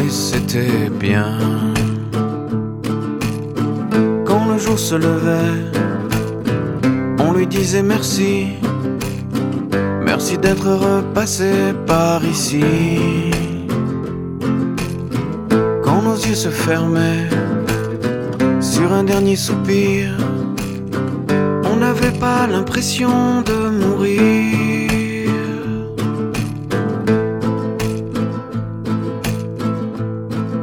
et c'était bien. Quand le jour se levait, on lui disait merci. Merci d'être repassé par ici. Quand nos yeux se fermaient sur un dernier soupir, on n'avait pas l'impression de mourir.